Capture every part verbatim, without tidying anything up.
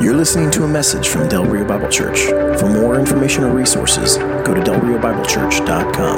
You're listening to a message from Del Rio Bible Church. For more information or resources, go to del rio bible church dot com.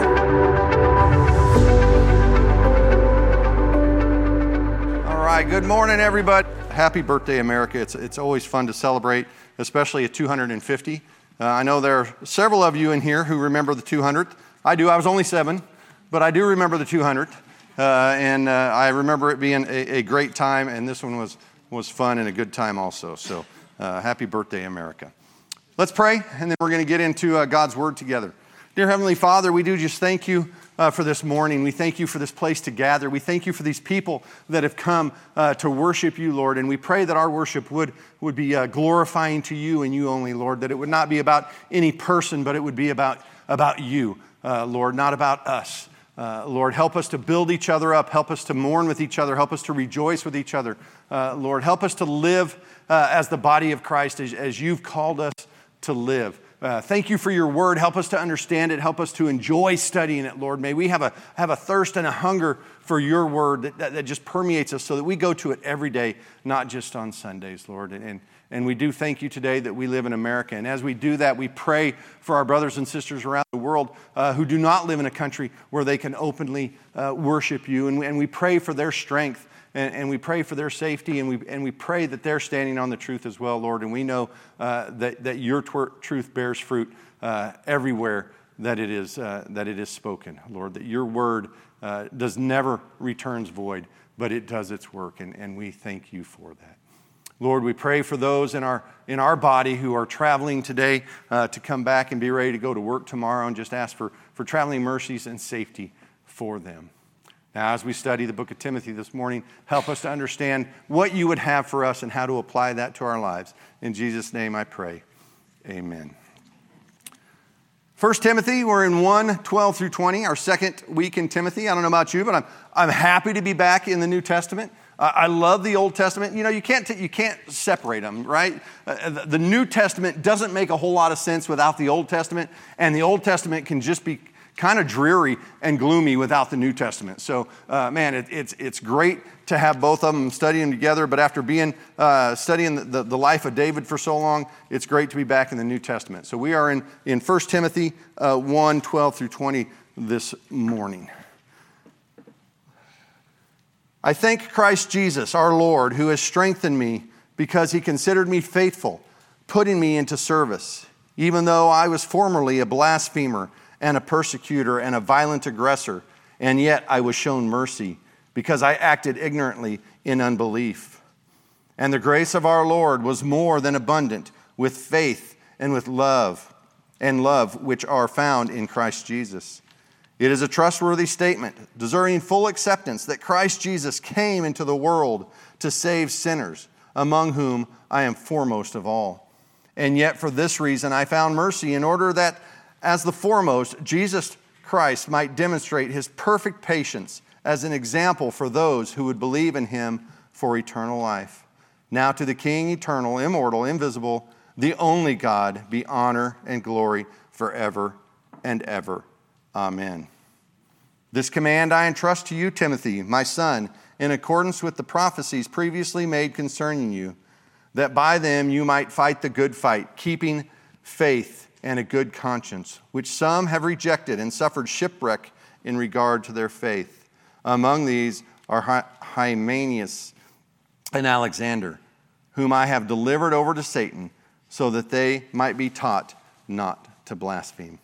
All right, good morning, everybody. Happy birthday, America. It's, it's always fun to celebrate, especially at two hundred fifty. Uh, I know there are several of you in here who remember the two hundredth. I do. I was only seven, but I do remember the two hundredth. Uh, and uh, I remember it being a, a great time, and this one was, was fun and a good time also. So uh, happy birthday, America. Let's pray, and then we're going to get into uh, God's Word together. Dear Heavenly Father, we do just thank you uh, for this morning. We thank you for this place to gather. We thank you for these people that have come uh, to worship you, Lord. And we pray that our worship would, would be uh, glorifying to you and you only, Lord. That it would not be about any person, but it would be about, about you, uh, Lord, not about us. Uh, Lord, help us to build each other up. Help us to mourn with each other. Help us to rejoice with each other. Uh, Lord, help us to live uh, as the body of Christ, as, as you've called us to live. Uh, thank you for your word. Help us to understand it. Help us to enjoy studying it, Lord. May we have a have a thirst and a hunger for your word that, that, that just permeates us so that we go to it every day, not just on Sundays, Lord. And, and, and we do thank you today that we live in America. And as we do that, we pray for our brothers and sisters around the world uh, who do not live in a country where they can openly uh, worship you. And we, and we pray for their strength. And, and we pray for their safety, and we and we pray that they're standing on the truth as well, Lord. And we know uh, that that your tw- truth bears fruit uh, everywhere that it is uh, that it is spoken, Lord. That your word uh, does never returns void, but it does its work, and, and we thank you for that, Lord. We pray for those in our in our body who are traveling today uh, to come back and be ready to go to work tomorrow, and just ask for for traveling mercies and safety for them. Now, as we study the book of Timothy this morning, help us to understand what you would have for us and how to apply that to our lives. In Jesus' name I pray, amen. First Timothy, we're in one, twelve through twenty, our second week in Timothy. I don't know about you, but I'm I'm happy to be back in the New Testament. Uh, I love the Old Testament. You know, you can't t- you can't separate them, right? Uh, the, the New Testament doesn't make a whole lot of sense without the Old Testament, and the Old Testament can just be kind of dreary and gloomy without the New Testament. So, uh, man, it, it's it's great to have both of them, study them together. But after being uh, studying the, the, the life of David for so long, it's great to be back in the New Testament. So we are in, in First Timothy uh, one, twelve through twenty this morning. I thank Christ Jesus, our Lord, who has strengthened me because he considered me faithful, putting me into service, even though I was formerly a blasphemer and a persecutor and a violent aggressor, and yet I was shown mercy because I acted ignorantly in unbelief. And the grace of our Lord was more than abundant with faith and with love, and love which are found in Christ Jesus. It is a trustworthy statement, deserving full acceptance, that Christ Jesus came into the world to save sinners, among whom I am foremost of all. And yet for this reason I found mercy, in order that as the foremost, Jesus Christ might demonstrate his perfect patience as an example for those who would believe in him for eternal life. Now to the King, eternal, immortal, invisible, the only God, be honor and glory forever and ever. Amen. This command I entrust to you, Timothy, my son, in accordance with the prophecies previously made concerning you, that by them you might fight the good fight, keeping faith and a good conscience, which some have rejected and suffered shipwreck in regard to their faith. Among these are Hymenaeus and Alexander, whom I have delivered over to Satan, so that they might be taught not to blaspheme.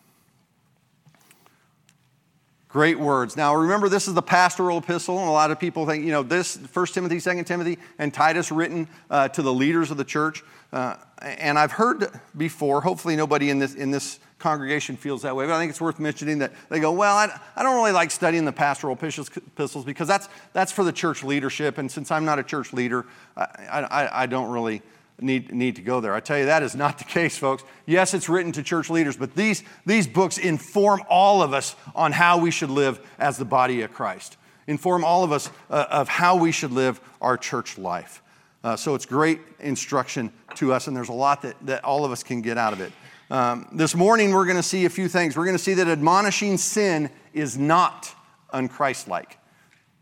Great words. Now, remember, this is the pastoral epistle, and a lot of people think, you know, this, First Timothy, Second Timothy, and Titus written uh, to the leaders of the church. Uh, and I've heard before, hopefully nobody in this in this congregation feels that way, but I think it's worth mentioning that they go, well, I, I don't really like studying the pastoral epistles because that's that's for the church leadership, and since I'm not a church leader, I, I, I don't really need need to go there. I tell you, that is not the case, folks. Yes, it's written to church leaders, but these these books inform all of us on how we should live as the body of Christ. Inform all of us uh, of how we should live our church life. Uh, so it's great instruction to us, and there's a lot that, that all of us can get out of it. Um, this morning, we're going to see a few things. We're going to see that admonishing sin is not unchristlike.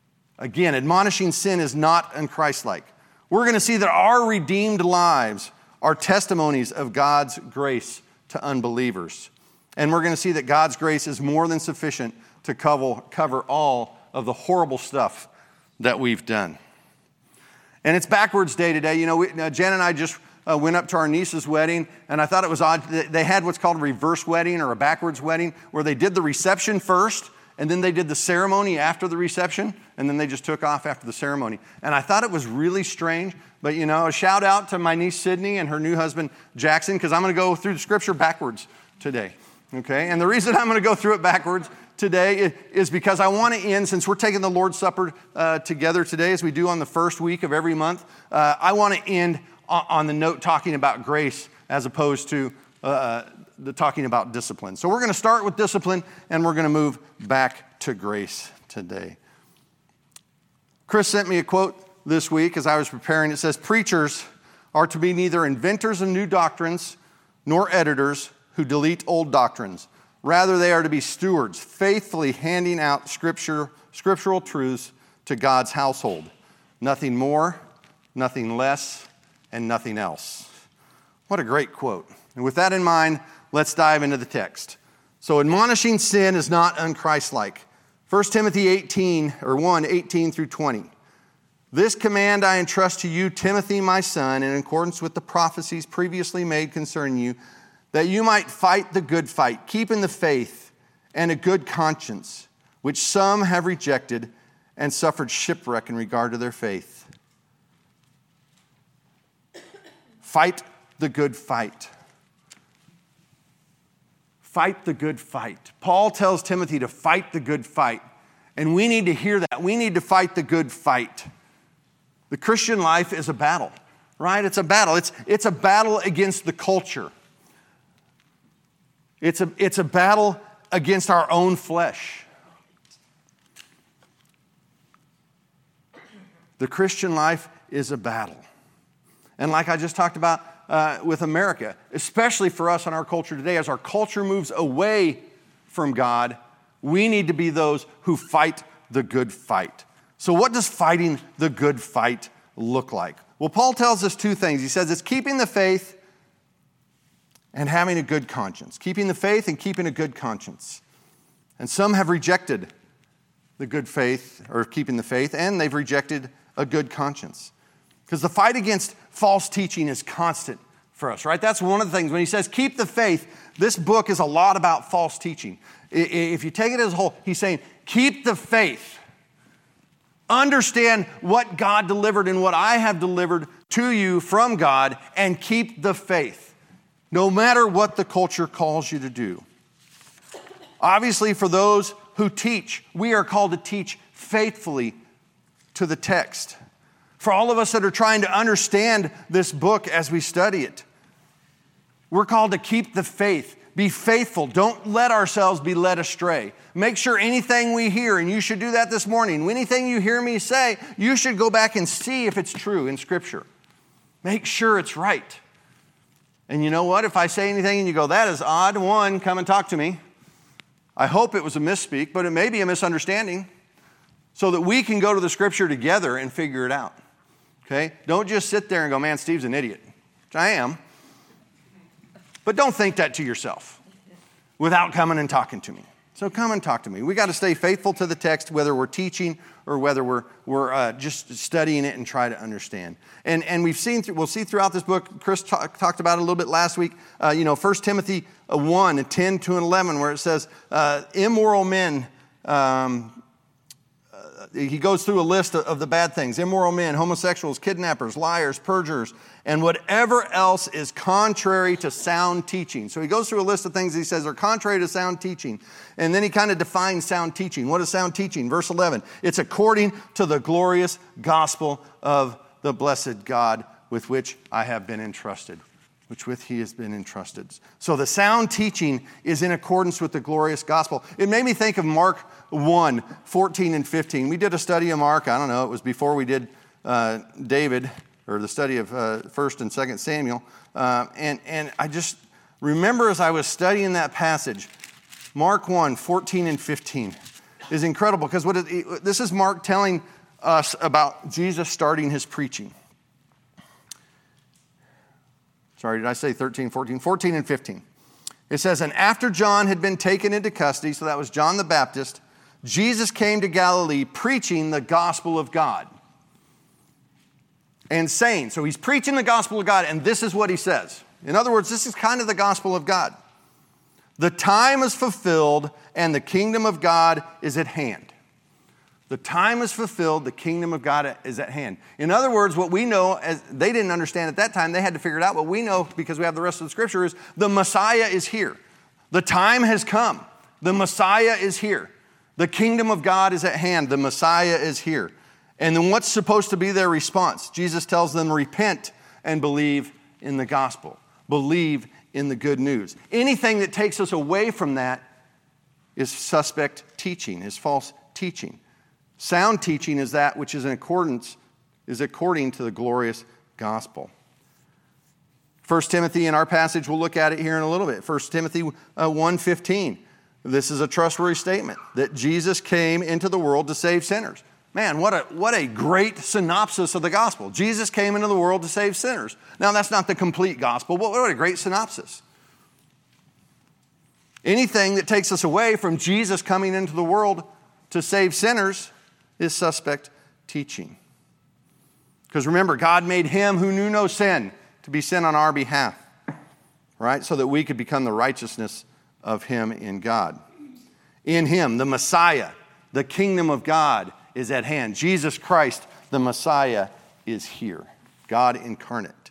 Again, admonishing sin is not unchristlike. We're going to see that our redeemed lives are testimonies of God's grace to unbelievers. And we're going to see that God's grace is more than sufficient to cover, cover all of the horrible stuff that we've done. And it's backwards day today. You know, we, uh, Jen and I just uh, went up to our niece's wedding, and I thought it was odd. They had what's called a reverse wedding or a backwards wedding, where they did the reception first, and then they did the ceremony after the reception, and then they just took off after the ceremony. And I thought it was really strange, but you know, a shout out to my niece Sydney and her new husband Jackson, because I'm going to go through the scripture backwards today, okay? And the reason I'm going to go through it backwards today is because I want to end, since we're taking the Lord's Supper uh, together today, as we do on the first week of every month, uh, I want to end on the note talking about grace as opposed to uh, the talking about discipline. So we're going to start with discipline, and we're going to move back to grace today. Chris sent me a quote this week as I was preparing. It says, "Preachers are to be neither inventors of new doctrines nor editors who delete old doctrines. Rather, they are to be stewards, faithfully handing out scripture, scriptural truths to God's household. Nothing more, nothing less, and nothing else." What a great quote. And with that in mind, let's dive into the text. So, admonishing sin is not unchristlike. First Timothy eighteen, or one, eighteen through twenty. "This command I entrust to you, Timothy, my son, in accordance with the prophecies previously made concerning you, that you might fight the good fight, keeping the faith and a good conscience, which some have rejected and suffered shipwreck in regard to their faith." Fight the good fight. Fight the good fight. Paul tells Timothy to fight the good fight, and we need to hear that. We need to fight the good fight. The Christian life is a battle, right? It's a battle. It's, it's a battle against the culture. It's a, it's a battle against our own flesh. The Christian life is a battle. And like I just talked about uh, with America, especially for us in our culture today, as our culture moves away from God, we need to be those who fight the good fight. So what does fighting the good fight look like? Well, Paul tells us two things. He says it's keeping the faith and having a good conscience. Keeping the faith and keeping a good conscience. And some have rejected the good faith, or keeping the faith, and they've rejected a good conscience. Because the fight against false teaching is constant for us, right? That's one of the things. When he says keep the faith, this book is a lot about false teaching. If you take it as a whole, he's saying keep the faith. Understand what God delivered and what I have delivered to you from God, and keep the faith, no matter what the culture calls you to do. Obviously, for those who teach, we are called to teach faithfully to the text. For all of us that are trying to understand this book as we study it, we're called to keep the faith. Be faithful. Don't let ourselves be led astray. Make sure anything we hear, and you should do that this morning, anything you hear me say, you should go back and see if it's true in Scripture. Make sure it's right. And you know what? If I say anything and you go, that is odd, one, come and talk to me. I hope it was a misspeak, but it may be a misunderstanding, so that we can go to the Scripture together and figure it out. Okay? Don't just sit there and go, man, Steve's an idiot, which I am. But don't think that to yourself without coming and talking to me. So come and talk to me. We got to stay faithful to the text, whether we're teaching or whether we're we're uh, just studying it and try to understand. And and we've seen th- we'll see throughout this book. Chris t- talked about it a little bit last week. Uh, you know, First Timothy one, ten to eleven, where it says uh, immoral men. Um, He goes through a list of the bad things: immoral men, homosexuals, kidnappers, liars, perjurers, and whatever else is contrary to sound teaching. So he goes through a list of things he says are contrary to sound teaching. And then he kind of defines sound teaching. What is sound teaching? Verse eleven, it's according to the glorious gospel of the blessed God with which I have been entrusted. Which with he has been entrusted. So the sound teaching is in accordance with the glorious gospel. It made me think of Mark one, fourteen and fifteen. We did a study of Mark. I don't know, it was before we did uh, David, or the study of uh, First and Second Samuel. Uh, and, and I just remember as I was studying that passage, Mark one, fourteen and fifteen is incredible, because what it, this is Mark telling us about Jesus starting his preaching. Sorry, did I say thirteen, fourteen? fourteen and fifteen. It says, and after John had been taken into custody, so that was John the Baptist, Jesus came to Galilee preaching the gospel of God. And saying, so he's preaching the gospel of God, and this is what he says. In other words, this is kind of the gospel of God. The time is fulfilled, and the kingdom of God is at hand. The time is fulfilled, the kingdom of God is at hand. In other words, what we know, as they didn't understand at that time, they had to figure it out. What we know, because we have the rest of the scripture, is the Messiah is here. The time has come. The Messiah is here. The kingdom of God is at hand. The Messiah is here. And then what's supposed to be their response? Jesus tells them, repent and believe in the gospel. Believe in the good news. Anything that takes us away from that is suspect teaching, is false teaching. Sound teaching is that which is in accordance, is according to the glorious gospel. First Timothy, in our passage, we'll look at it here in a little bit. First Timothy one fifteen. This is a trustworthy statement that Jesus came into the world to save sinners. Man, what a, what a great synopsis of the gospel. Jesus came into the world to save sinners. Now, that's not the complete gospel, but what a great synopsis. Anything that takes us away from Jesus coming into the world to save sinners is suspect teaching. Because remember, God made him who knew no sin to be sin on our behalf, right? So that we could become the righteousness of him in God. In him, the Messiah, the kingdom of God is at hand. Jesus Christ, the Messiah, is here. God incarnate.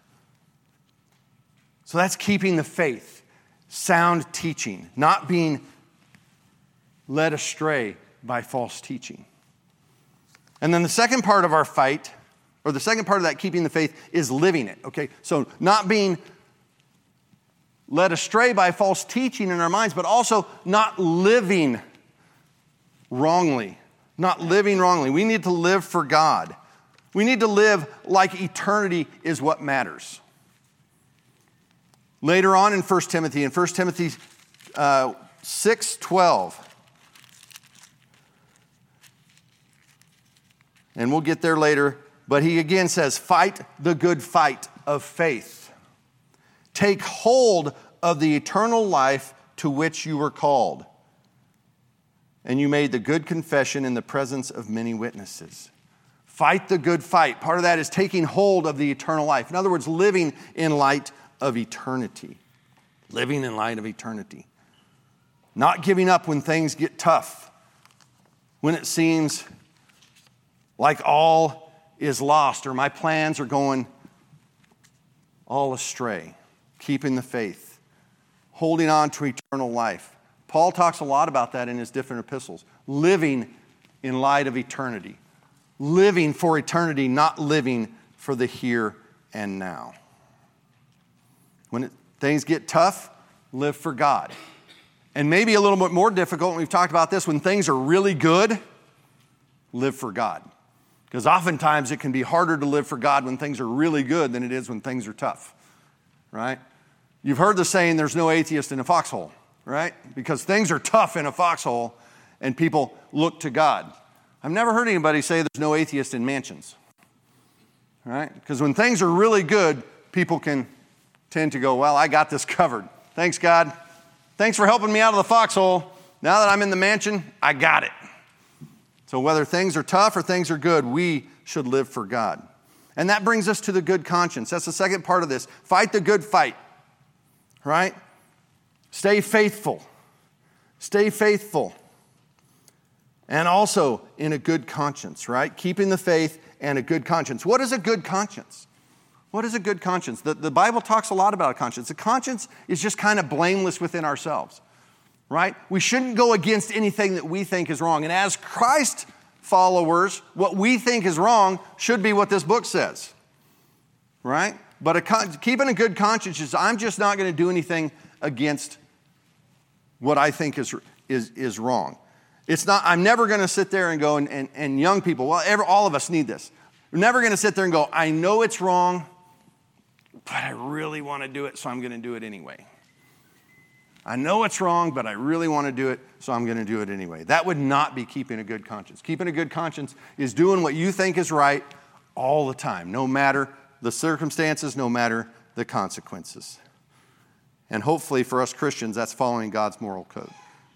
So that's keeping the faith, sound teaching, not being led astray by false teaching. And then the second part of our fight, or the second part of that keeping the faith, is living it. Okay, so not being led astray by false teaching in our minds, but also not living wrongly. Not living wrongly. We need to live for God. We need to live like eternity is what matters. Later on in First Timothy, in First Timothy uh, six twelve, and we'll get there later, but he again says, fight the good fight of faith. Take hold of the eternal life to which you were called. And you made the good confession in the presence of many witnesses. Fight the good fight. Part of that is taking hold of the eternal life. In other words, living in light of eternity. Living in light of eternity. Not giving up when things get tough. When it seems like all is lost or my plans are going all astray. Keeping the faith. Holding on to eternal life. Paul talks a lot about that in his different epistles. Living in light of eternity. Living for eternity, not living for the here and now. When it, things get tough, live for God. And maybe a little bit more difficult, and we've talked about this, when things are really good, live for God. Because oftentimes it can be harder to live for God when things are really good than it is when things are tough. Right? You've heard the saying, there's no atheist in a foxhole. Right? Because things are tough in a foxhole and people look to God. I've never heard anybody say there's no atheist in mansions. Right? Because when things are really good, people can tend to go, well, I got this covered. Thanks, God. Thanks for helping me out of the foxhole. Now that I'm in the mansion, I got it. So whether things are tough or things are good, we should live for God. And that brings us to the good conscience. That's the second part of this. Fight the good fight. Right? Stay faithful. Stay faithful. And also in a good conscience, right? Keeping the faith and a good conscience. What is a good conscience? What is a good conscience? The, the Bible talks a lot about a conscience. A conscience is just kind of blameless within ourselves, right? We shouldn't go against anything that we think is wrong. And as Christ followers, what we think is wrong should be what this book says, right? But a, keeping a good conscience is I'm just not going to do anything against what I think is, is, is wrong. It's not, I'm never going to sit there and go, and, and, and young people, well, every, all of us need this. We're never going to sit there and go, I know it's wrong, but I really want to do it, so I'm going to do it anyway. I know it's wrong, but I really want to do it, so I'm going to do it anyway. That would not be keeping a good conscience. Keeping a good conscience is doing what you think is right all the time, no matter the circumstances, no matter the consequences. And hopefully for us Christians, that's following God's moral code.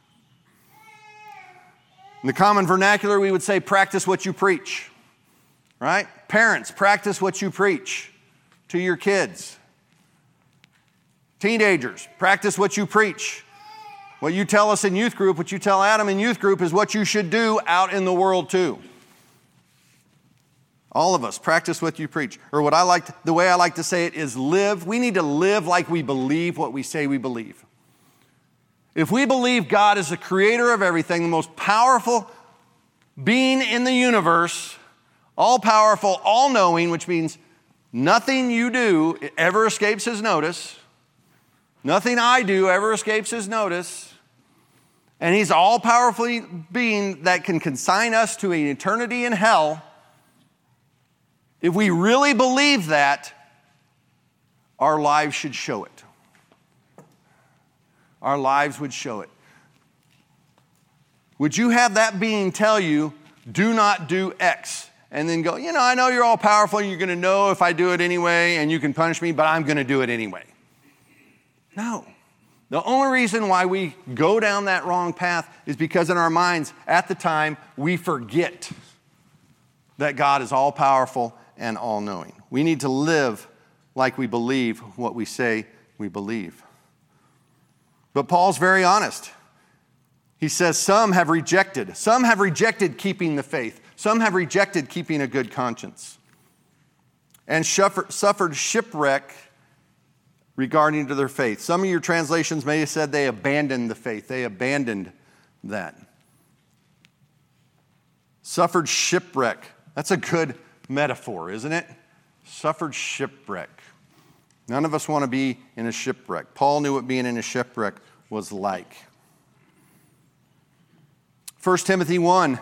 In the common vernacular, we would say, practice what you preach, right? Parents, practice what you preach to your kids. Teenagers, practice what you preach. What you tell us in youth group, what you tell Adam in youth group is what you should do out in the world too. All of us, practice what you preach. Or what I like, to, the way I like to say it is live. We need to live like we believe what we say we believe. If we believe God is the creator of everything, the most powerful being in the universe, all-powerful, all-knowing, which means nothing you do ever escapes his notice, nothing I do ever escapes his notice, and he's all-powerful being that can consign us to an eternity in hell. If we really believe that, our lives should show it. Our lives would show it. Would you have that being tell you, do not do X, and then go, you know, I know you're all powerful, you're going to know if I do it anyway, and you can punish me, but I'm going to do it anyway. No. The only reason why we go down that wrong path is because in our minds, at the time, we forget that God is all-powerful and all-knowing. We need to live like we believe what we say we believe. But Paul's very honest. He says some have rejected. Some have rejected keeping the faith. Some have rejected keeping a good conscience and suffered shipwreck regarding to their faith. Some of your translations may have said they abandoned the faith. They abandoned that. Suffered shipwreck. That's a good metaphor, isn't it? Suffered shipwreck. None of us want to be in a shipwreck. Paul knew what being in a shipwreck was like. First Timothy one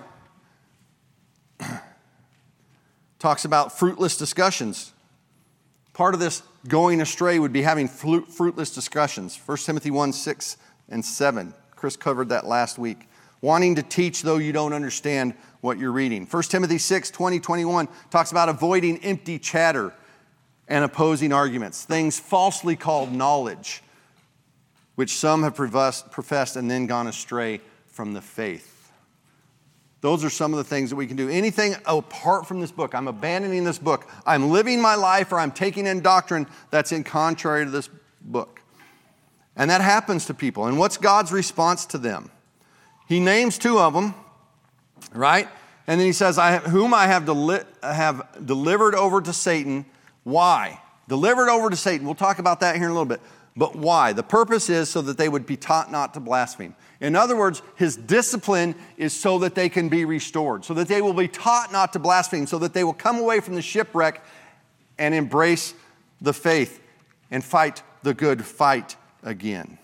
talks about fruitless discussions. Part of this going astray would be having fruitless discussions. First Timothy one, six and seven. Chris covered that last week. Wanting to teach though you don't understand what you're reading. First Timothy six, twenty, twenty-one talks about avoiding empty chatter and opposing arguments. Things falsely called knowledge, which some have professed and then gone astray from the faith. Those are some of the things that we can do. Anything apart from this book, I'm abandoning this book. I'm living my life or I'm taking in doctrine that's in contrary to this book. And that happens to people. And what's God's response to them? He names two of them, right? And then he says, I, whom I have, deli- have delivered over to Satan. Why? Delivered over to Satan. We'll talk about that here in a little bit. But why? The purpose is so that they would be taught not to blaspheme. In other words, his discipline is so that they can be restored, so that they will be taught not to blaspheme, so that they will come away from the shipwreck and embrace the faith and fight the good fight again.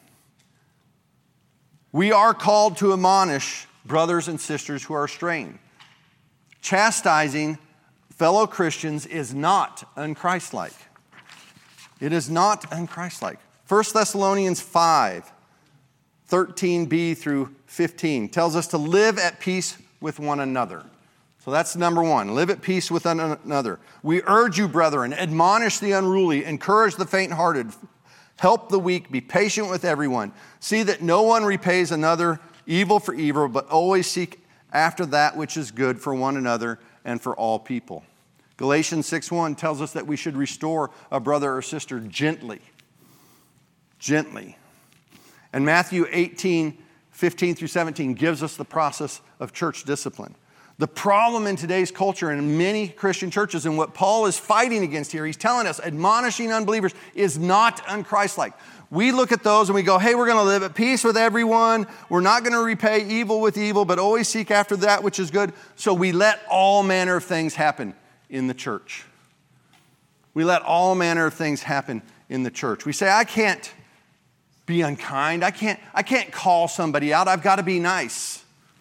We are called to admonish brothers and sisters who are straying. Chastising fellow Christians is not unchristlike. It is not unchristlike. First Thessalonians five, thirteen b through fifteen tells us to live at peace with one another. So that's number one, live at peace with one another. We urge you, brethren, admonish the unruly, encourage the faint-hearted, help the weak, be patient with everyone. See that no one repays another evil for evil, but always seek after that which is good for one another and for all people. Galatians six one tells us that we should restore a brother or sister gently. Gently. And Matthew eighteen, fifteen through seventeen gives us the process of church discipline. The problem in today's culture and in many Christian churches, and what Paul is fighting against here, he's telling us admonishing unbelievers is not unchristlike. We look at those and we go, hey, we're going to live at peace with everyone. We're not going to repay evil with evil, but always seek after that which is good. So we let all manner of things happen in the church. We let all manner of things happen in the church. We say, I can't be unkind. I can't, I can't call somebody out. I've got to be nice.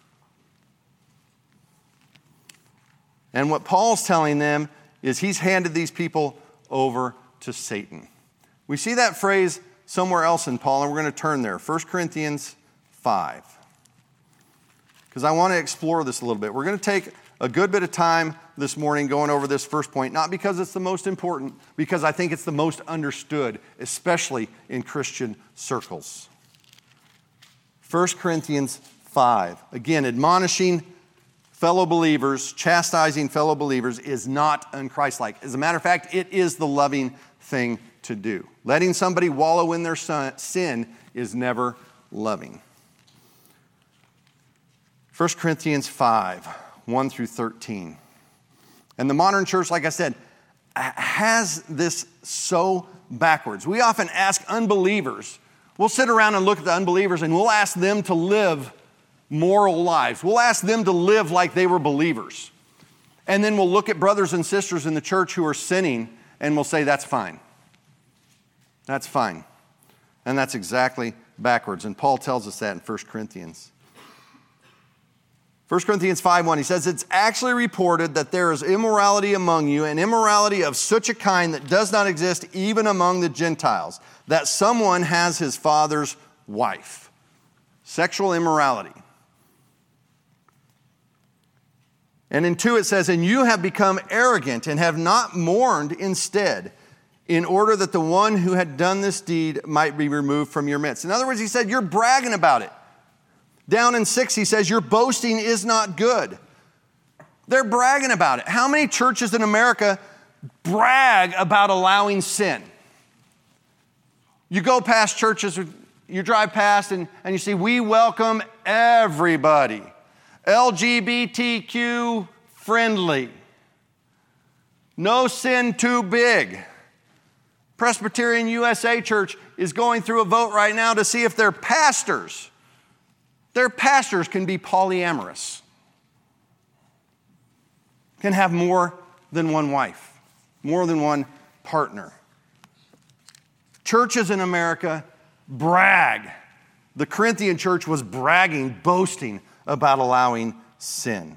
And what Paul's telling them is he's handed these people over to Satan. We see that phrase somewhere else in Paul, and we're going to turn there. First Corinthians five. Because I want to explore this a little bit. We're going to take a good bit of time this morning going over this first point, not because it's the most important, because I think it's the most understood, especially in Christian circles. First Corinthians five. Again, admonishing fellow believers, chastising fellow believers is not unchristlike. As a matter of fact, it is the loving thing to do. Letting somebody wallow in their sin is never loving. First Corinthians five, one through thirteen. And the modern church, like I said, has this so backwards. We often ask unbelievers, we'll sit around and look at the unbelievers and we'll ask them to live moral lives. We'll ask them to live like they were believers. And then we'll look at brothers and sisters in the church who are sinning and we'll say, that's fine. That's fine. And that's exactly backwards. And Paul tells us that in First Corinthians. First Corinthians five one, he says, it's actually reported that there is immorality among you, and immorality of such a kind that does not exist even among the Gentiles, that someone has his father's wife. Sexual immorality. And in two it says, and you have become arrogant and have not mourned instead, in order that the one who had done this deed might be removed from your midst. In other words, he said, you're bragging about it. Down in six, he says, your boasting is not good. They're bragging about it. How many churches in America brag about allowing sin? You go past churches, you drive past and, and you see, we welcome everybody. L G B T Q friendly. No sin too big. Presbyterian U S A Church is going through a vote right now to see if their pastors Their pastors can be polyamorous, can have more than one wife, more than one partner. Churches in America brag. The Corinthian church was bragging, boasting about allowing sin.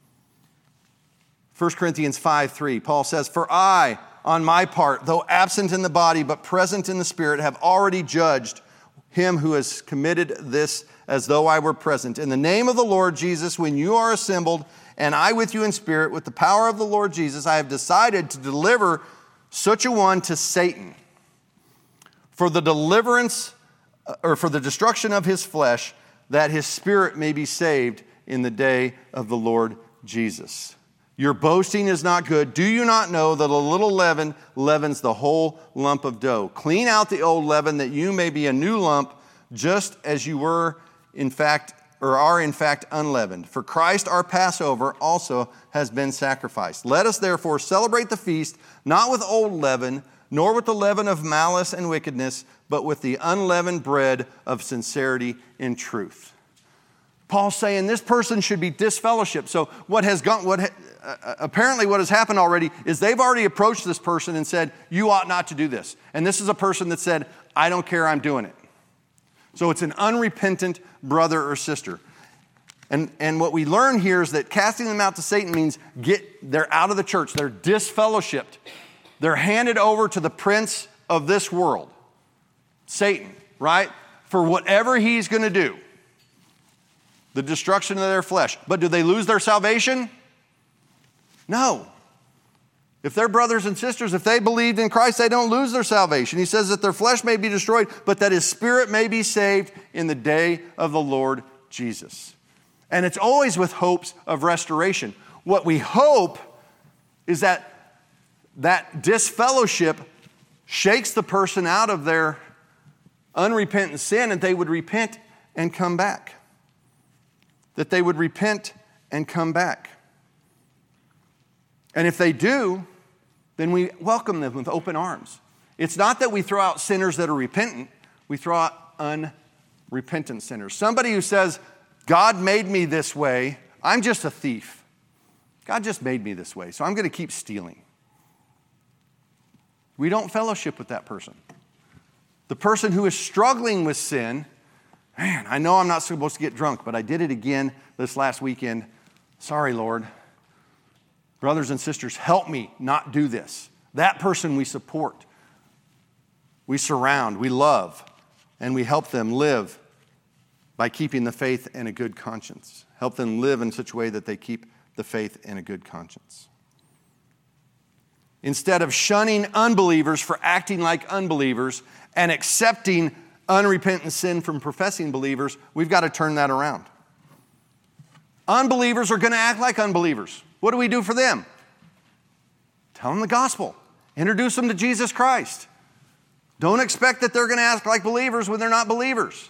First Corinthians five three, Paul says, for I, on my part, though absent in the body but present in the spirit, have already judged him who has committed this as though I were present. In the name of the Lord Jesus, when you are assembled, and I with you in spirit, with the power of the Lord Jesus, I have decided to deliver such a one to Satan for the deliverance, or for the destruction of his flesh, that his spirit may be saved in the day of the Lord Jesus. Your boasting is not good. Do you not know that a little leaven leavens the whole lump of dough? Clean out the old leaven, that you may be a new lump, just as you were in fact, or are in fact unleavened. For Christ our Passover also has been sacrificed. Let us therefore celebrate the feast, not with old leaven, nor with the leaven of malice and wickedness, but with the unleavened bread of sincerity and truth. Paul's saying this person should be disfellowshipped. So what has gone, what uh, apparently what has happened already is they've already approached this person and said, you ought not to do this. And this is a person that said, I don't care, I'm doing it. So it's an unrepentant brother or sister. And, and what we learn here is that casting them out to Satan means get they're out of the church. They're disfellowshipped. They're handed over to the prince of this world, Satan, right? For whatever he's going to do. The destruction of their flesh. But do they lose their salvation? No. If they're brothers and sisters, if they believed in Christ, they don't lose their salvation. He says that their flesh may be destroyed, but that his spirit may be saved in the day of the Lord Jesus. And it's always with hopes of restoration. What we hope is that that disfellowship shakes the person out of their unrepentant sin, and they would repent and come back. That they would repent and come back. And if they do, then we welcome them with open arms. It's not that we throw out sinners that are repentant. We throw out unrepentant sinners. Somebody who says, God made me this way. I'm just a thief. God just made me this way, so I'm going to keep stealing. We don't fellowship with that person. The person who is struggling with sin, man, I know I'm not supposed to get drunk, but I did it again this last weekend. Sorry, Lord. Brothers and sisters, help me not do this. That person we support, we surround, we love, and we help them live by keeping the faith and a good conscience. Help them live in such a way that they keep the faith in a good conscience. Instead of shunning unbelievers for acting like unbelievers and accepting unrepentant sin from professing believers, we've got to turn that around. Unbelievers are going to act like unbelievers. What do we do for them? Tell them the gospel. Introduce them to Jesus Christ. Don't expect that they're going to act like believers when they're not believers.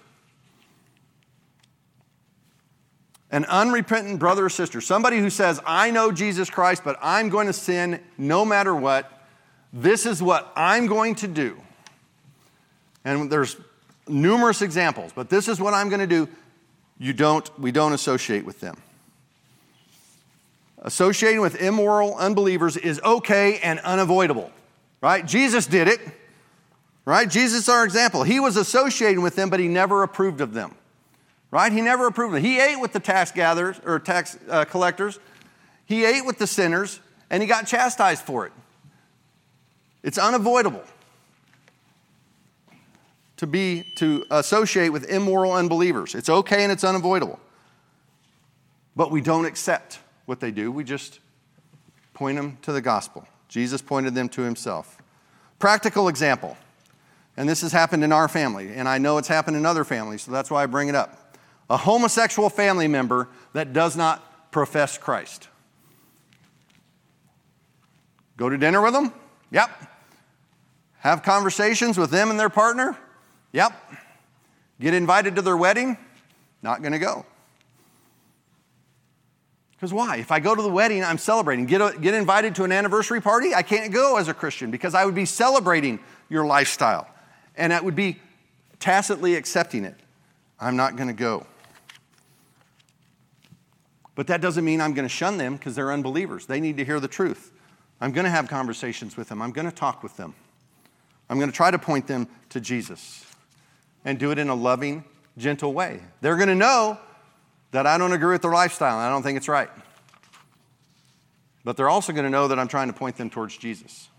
An unrepentant brother or sister, somebody who says, I know Jesus Christ, but I'm going to sin no matter what. This is what I'm going to do. And there's numerous examples, but this is what I'm going to do. You don't, we don't associate with them. Associating with immoral unbelievers is okay and unavoidable, right? Jesus did it, right? Jesus is our example. He was associating with them, but he never approved of them. Right? He never approved of it. He ate with the tax gatherers or tax uh, collectors. He ate with the sinners, and he got chastised for it. It's unavoidable to be to associate with immoral unbelievers. It's okay and it's unavoidable. But we don't accept what they do. We just point them to the gospel. Jesus pointed them to himself. Practical example. And this has happened in our family, and I know it's happened in other families, so that's why I bring it up. A homosexual family member that does not profess Christ. Go to dinner with them? Yep. Have conversations with them and their partner? Yep. Get invited to their wedding? Not going to go. Because why? If I go to the wedding, I'm celebrating. Get, a, get invited to an anniversary party? I can't go as a Christian because I would be celebrating your lifestyle. And that would be tacitly accepting it. I'm not going to go. But that doesn't mean I'm going to shun them because they're unbelievers. They need to hear the truth. I'm going to have conversations with them. I'm going to talk with them. I'm going to try to point them to Jesus and do it in a loving, gentle way. They're going to know that I don't agree with their lifestyle and I don't think it's right. But they're also going to know that I'm trying to point them towards Jesus.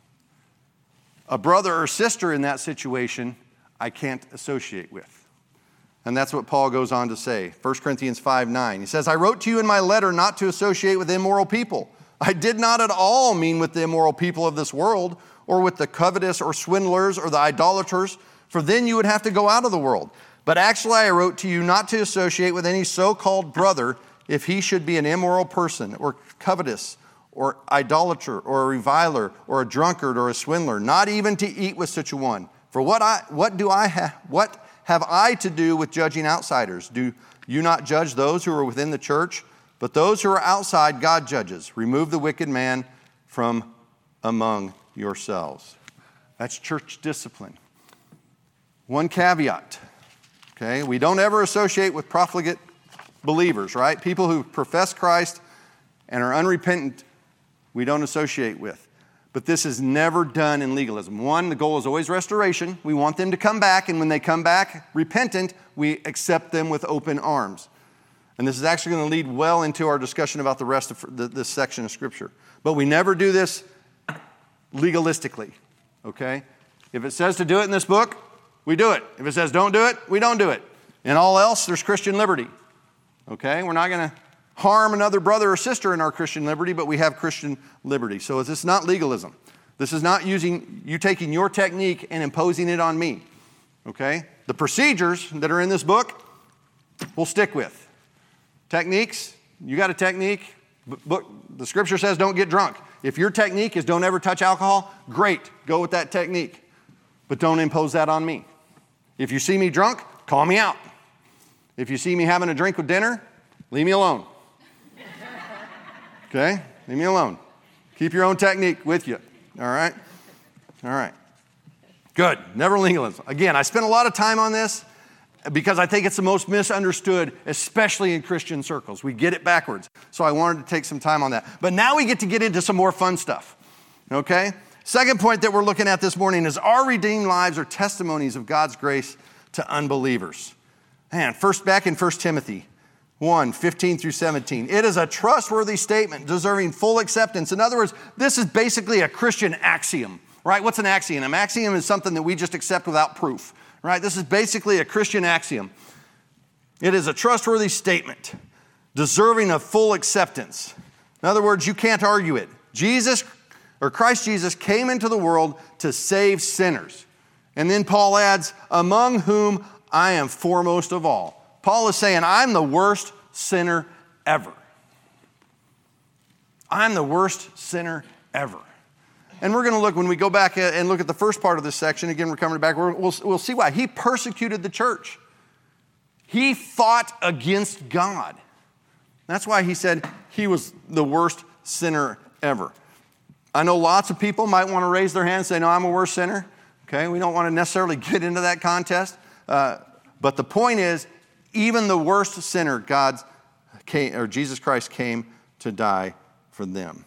A brother or sister in that situation, I can't associate with. And that's what Paul goes on to say. First Corinthians five nine. He says, I wrote to you in my letter not to associate with immoral people. I did not at all mean with the immoral people of this world, or with the covetous or swindlers or the idolaters, for then you would have to go out of the world. But actually I wrote to you not to associate with any so-called brother if he should be an immoral person, or covetous, or idolater, or a reviler, or a drunkard, or a swindler, not even to eat with such a one. For what I what do I have what have I to do with judging outsiders? Do you not judge those who are within the church? But those who are outside, God judges. Remove the wicked man from among yourselves. That's church discipline. One caveat, okay? We don't ever associate with profligate believers, right? People who profess Christ and are unrepentant, we don't associate with. But this is never done in legalism. One, the goal is always restoration. We want them to come back, and when they come back repentant, we accept them with open arms. And this is actually going to lead well into our discussion about the rest of this section of Scripture. But we never do this legalistically, okay? If it says to do it in this book, we do it. If it says don't do it, we don't do it. In all else, there's Christian liberty, okay? We're not going to harm another brother or sister in our Christian liberty, but we have Christian liberty. So this is not legalism. This is not using you taking your technique and imposing it on me, okay? The procedures that are in this book, we'll stick with. Techniques, you got a technique. Book, the Scripture says don't get drunk. If your technique is don't ever touch alcohol, great, go with that technique. But don't impose that on me. If you see me drunk, call me out. If you see me having a drink with dinner, leave me alone. Okay? Leave me alone. Keep your own technique with you. All right? All right. Good. Never legalism. Again, I spent a lot of time on this because I think it's the most misunderstood, especially in Christian circles. We get it backwards. So I wanted to take some time on that. But now we get to get into some more fun stuff. Okay? Second point that we're looking at this morning is our redeemed lives are testimonies of God's grace to unbelievers. Man, first back in First Timothy one, fifteen through seventeen. It is a trustworthy statement deserving full acceptance. In other words, this is basically a Christian axiom, right? What's an axiom? An axiom is something that we just accept without proof, right? This is basically a Christian axiom. It is a trustworthy statement deserving of full acceptance. In other words, you can't argue it. Jesus, or Christ Jesus, came into the world to save sinners. And then Paul adds, among whom I am foremost of all. Paul is saying, I'm the worst sinner ever. I'm the worst sinner ever. And we're going to look, when we go back and look at the first part of this section, again, we're coming back, we'll, we'll see why. He persecuted the church. He fought against God. That's why he said he was the worst sinner ever. I know lots of people might want to raise their hand and say, no, I'm a worse sinner. Okay, we don't want to necessarily get into that contest. Uh, but the point is, even the worst sinner, God came, or Jesus Christ came to die for them.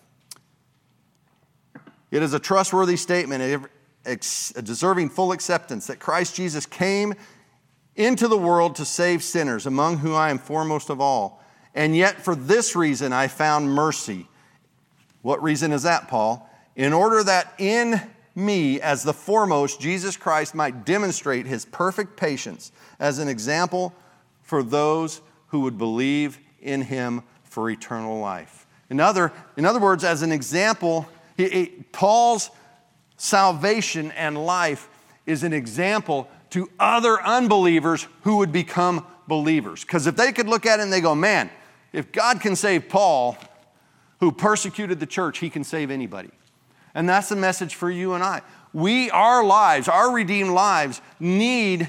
It is a trustworthy statement, deserving full acceptance, that Christ Jesus came into the world to save sinners, among whom I am foremost of all. And yet for this reason I found mercy. What reason is that, Paul? In order that in me, as the foremost, Jesus Christ might demonstrate his perfect patience as an example for those who would believe in him for eternal life. In other, in other words, as an example, he, he, Paul's salvation and life is an example to other unbelievers who would become believers. Because if they could look at it and they go, man, if God can save Paul, who persecuted the church, he can save anybody. And that's the message for you and I. We, our lives, our redeemed lives, need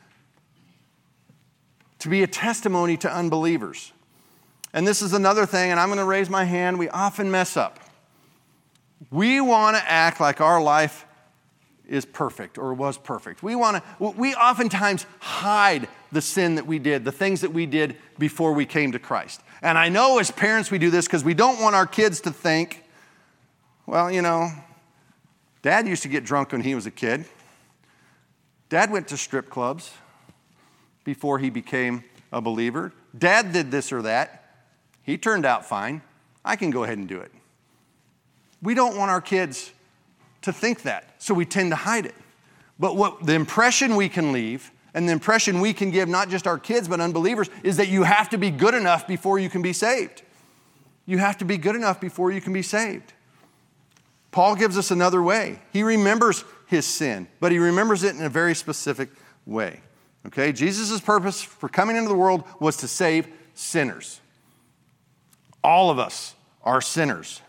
to be a testimony to unbelievers. And this is another thing, and I'm going to raise my hand, we often mess up. We want to act like our life is perfect or was perfect. We want to, we oftentimes hide the sin that we did, the things that we did before we came to Christ. And I know as parents we do this because we don't want our kids to think, well, you know, Dad used to get drunk when he was a kid. Dad went to strip clubs before he became a believer. Dad did this or that. He turned out fine. I can go ahead and do it. We don't want our kids to think that, so we tend to hide it. But what the impression we can leave, and the impression we can give not just our kids but unbelievers, is that you have to be good enough before you can be saved. You have to be good enough before you can be saved. Paul gives us another way. He remembers his sin, but he remembers it in a very specific way. Okay? Jesus' purpose for coming into the world was to save sinners. All of us are sinners.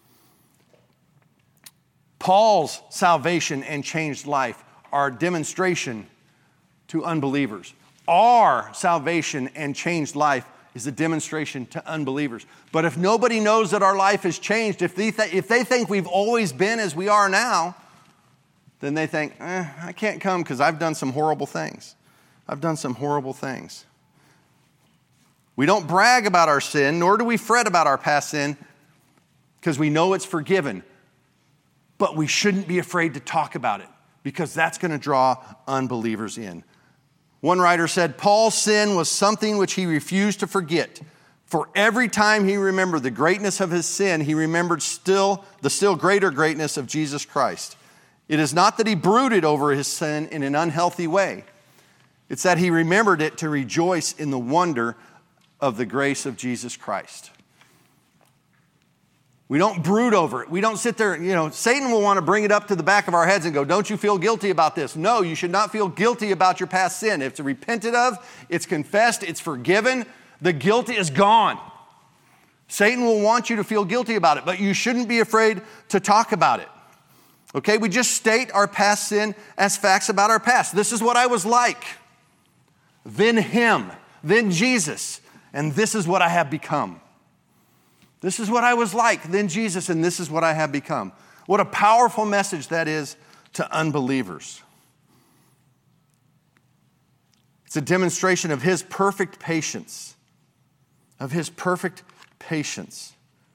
Paul's salvation and changed life are a demonstration to unbelievers. Our salvation and changed life is a demonstration to unbelievers. But if nobody knows that our life has changed, if they, th- if they think we've always been as we are now, then they think, eh, I can't come because I've done some horrible things. I've done some horrible things. We don't brag about our sin, nor do we fret about our past sin, because we know it's forgiven. But we shouldn't be afraid to talk about it, because that's going to draw unbelievers in. One writer said, Paul's sin was something which he refused to forget. For every time he remembered the greatness of his sin, he remembered still the still greater greatness of Jesus Christ. It is not that he brooded over his sin in an unhealthy way. It's that he remembered it to rejoice in the wonder of the grace of Jesus Christ. We don't brood over it. We don't sit there, you know, Satan will want to bring it up to the back of our heads and go, don't you feel guilty about this? No, you should not feel guilty about your past sin. If it's repented of, it's confessed, it's forgiven, the guilt is gone. Satan will want you to feel guilty about it, but you shouldn't be afraid to talk about it. Okay, we just state our past sin as facts about our past. This is what I was like. Then him, then Jesus, and this is what I have become. This is what I was like, then Jesus, and this is what I have become. What a powerful message that is to unbelievers. It's a demonstration of his perfect patience, of his perfect patience.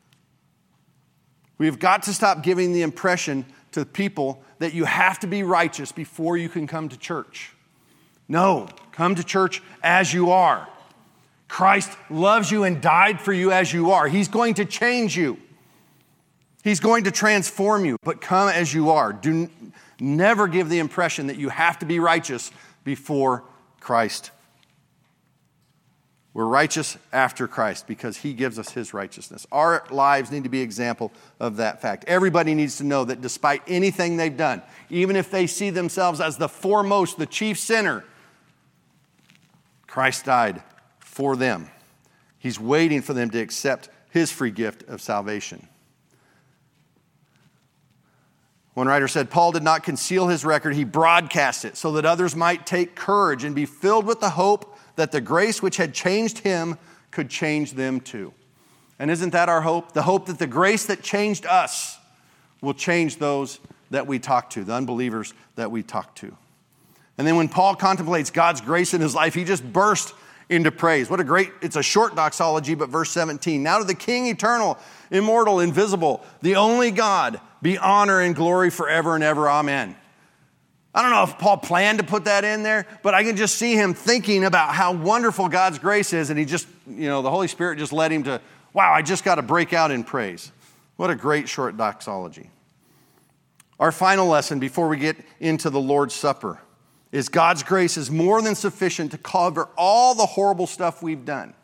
We've got to stop giving the impression to people that you have to be righteous before you can come to church. No, come to church as you are. Christ loves you and died for you as you are. He's going to change you. He's going to transform you, but come as you are. Do never give the impression that you have to be righteous before Christ We're righteous after Christ because he gives us his righteousness. Our lives need to be an example of that fact. Everybody needs to know that despite anything they've done, even if they see themselves as the foremost, the chief sinner, Christ died for them. He's waiting for them to accept his free gift of salvation. One writer said, Paul did not conceal his record, he broadcast it so that others might take courage and be filled with the hope that the grace which had changed him could change them too. And isn't that our hope? The hope that the grace that changed us will change those that we talk to, the unbelievers that we talk to. And then when Paul contemplates God's grace in his life, he just burst into praise. What a great, it's a short doxology, but verse seventeen. Now to the King, eternal, immortal, invisible, the only God, be honor and glory forever and ever. Amen. I don't know if Paul planned to put that in there, but I can just see him thinking about how wonderful God's grace is, and he just, you know, the Holy Spirit just led him to, wow, I just got to break out in praise. What a great short doxology. Our final lesson before we get into the Lord's Supper is God's grace is more than sufficient to cover all the horrible stuff we've done.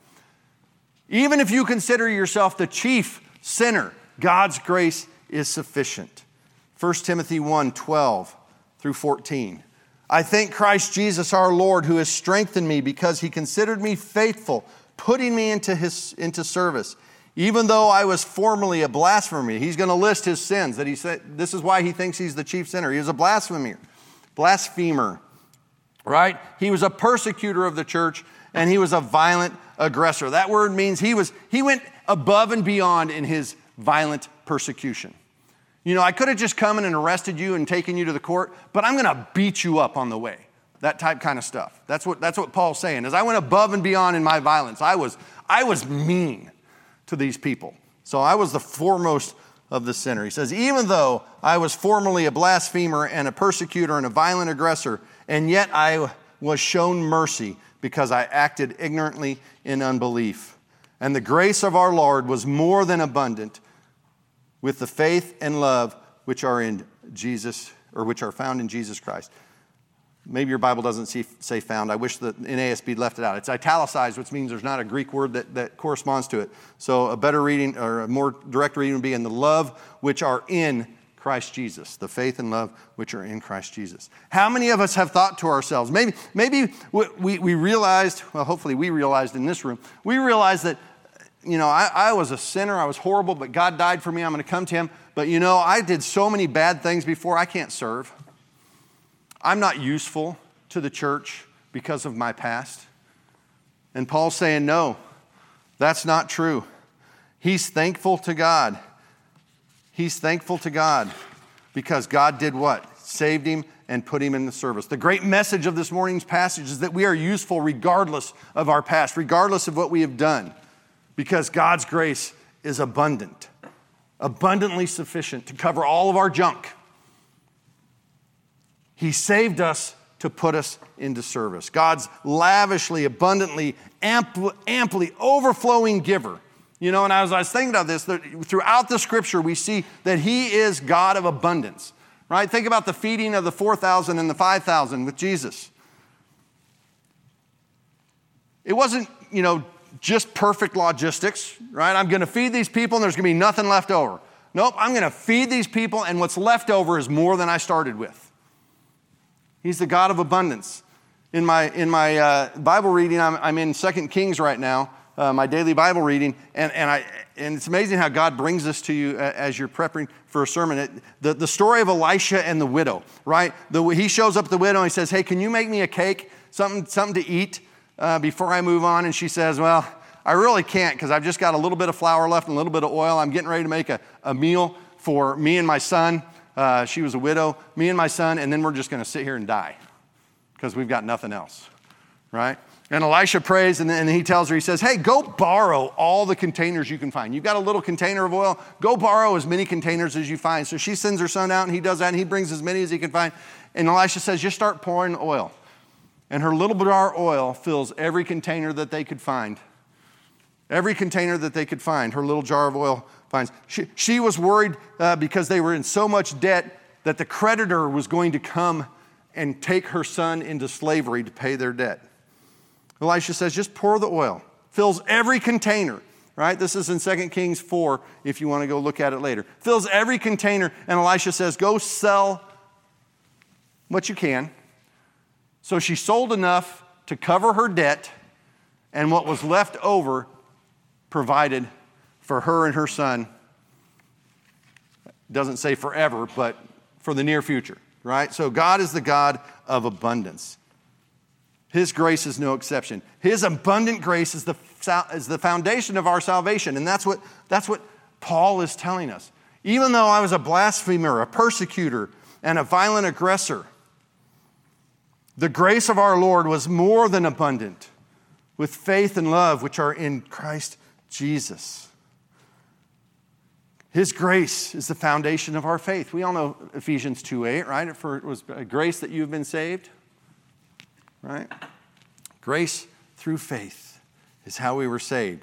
Even if you consider yourself the chief sinner, God's grace is sufficient. First Timothy one, twelve through fourteen. I thank Christ Jesus our Lord, who has strengthened me because he considered me faithful, putting me into his into service, even though I was formerly a blasphemer. He's going to list his sins that he said. This is why he thinks he's the chief sinner. He was a blasphemer, blasphemer, right? He was a persecutor of the church, and he was a violent aggressor. That word means he was he went above and beyond in his violent persecution. You know, I could have just come in and arrested you and taken you to the court, but I'm going to beat you up on the way. That type kind of stuff. That's what that's what Paul's saying, is I went above and beyond in my violence. I was I was mean to these people. So I was the foremost of the sinner. He says, even though I was formerly a blasphemer and a persecutor and a violent aggressor, and yet I was shown mercy because I acted ignorantly in unbelief. And the grace of our Lord was more than abundant with the faith and love which are in Jesus, or which are found in Jesus Christ. Maybe your Bible doesn't see, say found. I wish the N A S B left it out. It's italicized, which means there's not a Greek word that, that corresponds to it. So a better reading, or a more direct reading, would be in the love which are in Christ Jesus. The faith and love which are in Christ Jesus. How many of us have thought to ourselves, maybe, maybe we, we realized, well, hopefully we realized in this room, we realized that, you know, I, I was a sinner, I was horrible, but God died for me, I'm going to come to him. But you know, I did so many bad things before, I can't serve. I'm not useful to the church because of my past. And Paul's saying, no, that's not true. He's thankful to God. He's thankful to God because God did what? Saved him and put him in the service. The great message of this morning's passage is that we are useful regardless of our past, regardless of what we have done, because God's grace is abundant, abundantly sufficient to cover all of our junk. He saved us to put us into service. God's lavishly, abundantly, amply, amply overflowing giver. You know, and as I was thinking about this, that throughout the scripture, we see that he is God of abundance, right? Think about the feeding of the four thousand and the five thousand with Jesus. It wasn't, you know, just perfect logistics, right? I'm going to feed these people and there's going to be nothing left over. Nope, I'm going to feed these people and what's left over is more than I started with. He's the God of abundance. In my in my uh, Bible reading, I'm, I'm in Second Kings right now, uh, my daily Bible reading, and and I and it's amazing how God brings this to you as you're prepping for a sermon. It, the the story of Elisha and the widow, right? The, he shows up at the widow and he says, "Hey, can you make me a cake, something something to eat uh, before I move on?" And she says, "Well, I really can't because I've just got a little bit of flour left and a little bit of oil. I'm getting ready to make a, a meal for me and my son." Uh, she was a widow, me and my son, and then we're just going to sit here and die because we've got nothing else, right? And Elisha prays, and then he tells her, he says, hey, go borrow all the containers you can find. You've got a little container of oil, go borrow as many containers as you find. So she sends her son out, and he does that, and he brings as many as he can find. And Elisha says, just start pouring oil. And her little jar of oil fills every container that they could find. Every container that they could find, her little jar of oil finds. She, she was worried uh, because they were in so much debt that the creditor was going to come and take her son into slavery to pay their debt. Elisha says, just pour the oil. fills every container, right? This is in Second Kings four, if you want to go look at it later. Fills every container, and Elisha says, go sell what you can. So she sold enough to cover her debt, and what was left over provided for her and her son. Doesn't say forever, but for the near future, right? So God is the God of abundance. His grace is no exception. His abundant grace is the, is the foundation of our salvation, and that's what, that's what Paul is telling us. Even though I was a blasphemer, a persecutor, and a violent aggressor, the grace of our Lord was more than abundant with faith and love which are in Christ Jesus. His grace is the foundation of our faith. We all know Ephesians two eight, right? For it was a grace that you've been saved, right? Grace through faith is how we were saved.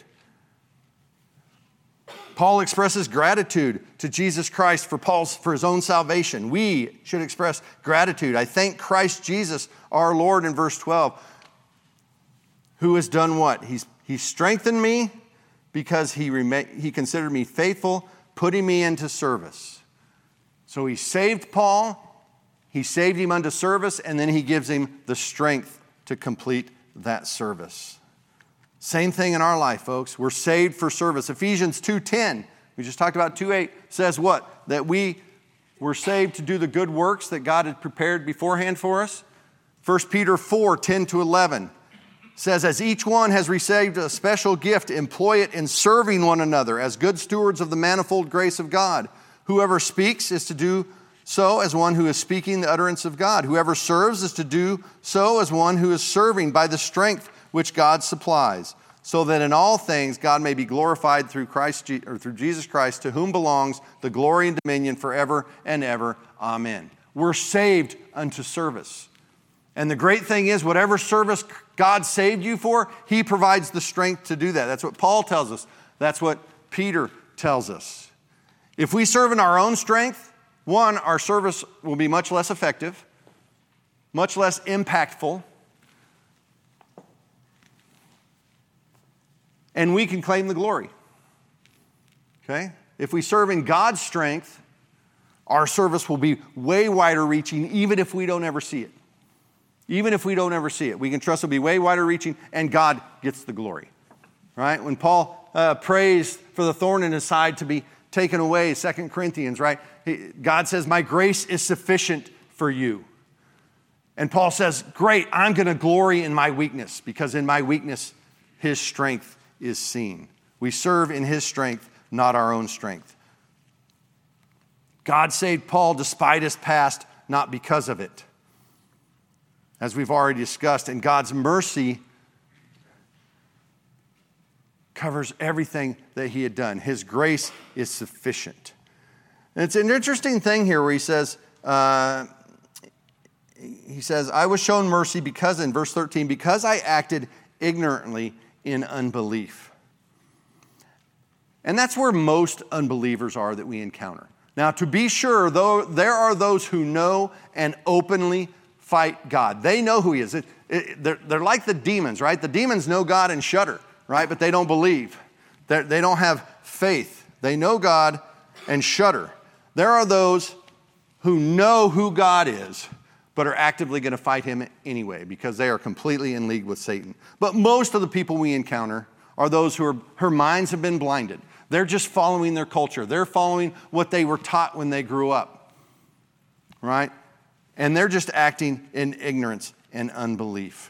Paul expresses gratitude to Jesus Christ for Paul's for his own salvation. We should express gratitude. I thank Christ Jesus, our Lord, in verse twelve, who has done what? He's, he strengthened me because he, rema- he considered me faithful, putting me into service. So he saved Paul, he saved him unto service, and then he gives him the strength to complete that service. Same thing in our life, folks. We're saved for service. Ephesians two ten, we just talked about two eight, says what? That we were saved to do the good works that God had prepared beforehand for us. First Peter four ten to eleven says, as each one has received a special gift, employ it in serving one another as good stewards of the manifold grace of God. Whoever speaks is to do so as one who is speaking the utterance of God. Whoever serves is to do so as one who is serving by the strength which God supplies, so that in all things God may be glorified through Christ or through Jesus Christ, to whom belongs the glory and dominion forever and ever. Amen. We're saved unto service. And the great thing is, whatever service God saved you for, He provides the strength to do that. That's what Paul tells us. That's what Peter tells us. If we serve in our own strength, one, our service will be much less effective, much less impactful, and we can claim the glory. Okay? If we serve in God's strength, our service will be way wider reaching, even if we don't ever see it. Even if we don't ever see it. We can trust it'll be way wider reaching, and God gets the glory. Right? When Paul uh, prays for the thorn in his side to be taken away, Second Corinthians, right? He, God says, my grace is sufficient for you. And Paul says, great, I'm going to glory in my weakness, because in my weakness, His strength is seen. We serve in His strength, not our own strength. God saved Paul despite his past, not because of it. As we've already discussed, and God's mercy covers everything that He had done. His grace is sufficient. And it's an interesting thing here where he says, uh, he says, I was shown mercy because, in verse thirteen, because I acted ignorantly in unbelief. And that's where most unbelievers are that we encounter. Now, to be sure, though, there are those who know and openly fight God. They know who He is. It, it, they're, they're like the demons, right? The demons know God and shudder, right? But they don't believe. They're, they don't have faith. They know God and shudder. There are those who know who God is, but are actively going to fight Him anyway because they are completely in league with Satan. But most of the people we encounter are those who are, her minds have been blinded. They're just following their culture. They're following what they were taught when they grew up, right? And they're just acting in ignorance and unbelief.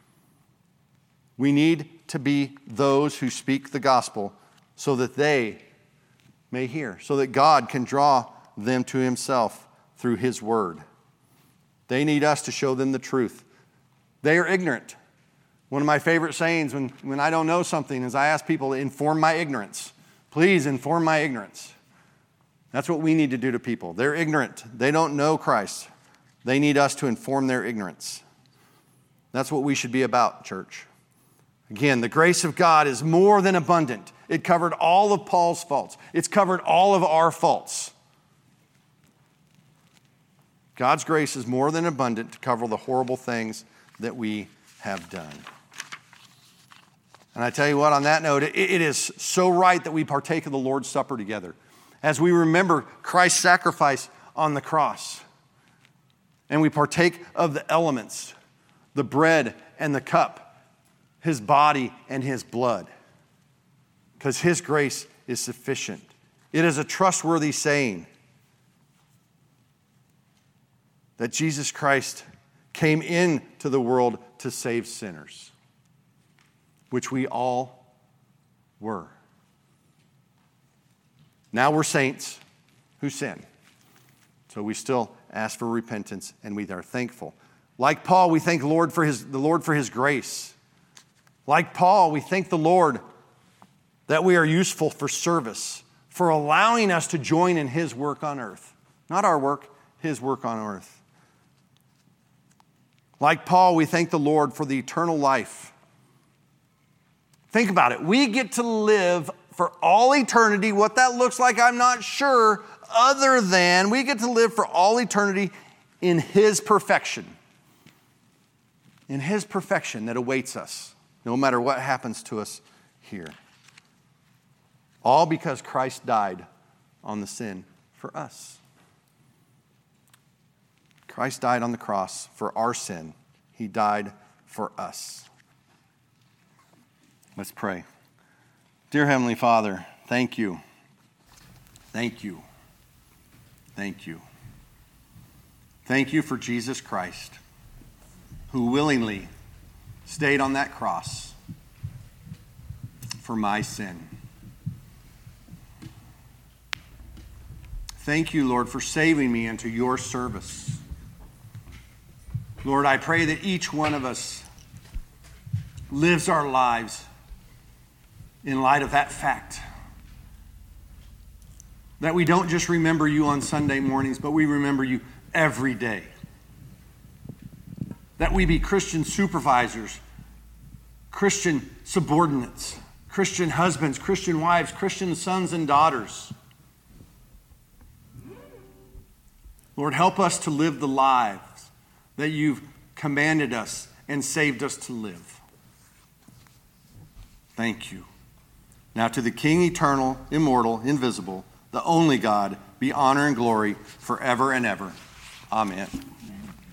We need to be those who speak the gospel so that they may hear, so that God can draw them to Himself through His word. They need us to show them the truth. They are ignorant. One of my favorite sayings when, when I don't know something is I ask people to inform my ignorance. Please inform my ignorance. That's what we need to do to people. They're ignorant. They don't know Christ. They need us to inform their ignorance. That's what we should be about, church. Again, the grace of God is more than abundant. It covered all of Paul's faults. It's covered all of our faults. God's grace is more than abundant to cover the horrible things that we have done. And I tell you what, on that note, it, it is so right that we partake of the Lord's Supper together as we remember Christ's sacrifice on the cross. And we partake of the elements, the bread and the cup, his body and his blood, because his grace is sufficient. It is a trustworthy saying that Jesus Christ came into the world to save sinners, which we all were. Now we're saints who sin. So we still ask for repentance, and we are thankful. Like Paul, we thank the Lord for his, the Lord for his grace. Like Paul, we thank the Lord that we are useful for service, for allowing us to join in his work on earth. Not our work, his work on earth. Like Paul, we thank the Lord for the eternal life. Think about it. We get to live for all eternity. What that looks like, I'm not sure, other than we get to live for all eternity in his perfection. In his perfection that awaits us, no matter what happens to us here. All because Christ died on the sin for us. Christ died on the cross for our sin. He died for us. Let's pray. Dear Heavenly Father, thank you. Thank you. Thank you. Thank you for Jesus Christ, who willingly stayed on that cross for my sin. Thank you, Lord, for saving me into your service. Lord, I pray that each one of us lives our lives in light of that fact. That we don't just remember you on Sunday mornings, but we remember you every day. That we be Christian supervisors, Christian subordinates, Christian husbands, Christian wives, Christian sons and daughters. Lord, help us to live the lives that you've commanded us and saved us to live. Thank you. Now to the King, eternal, immortal, invisible, the only God, be honor and glory forever and ever. Amen.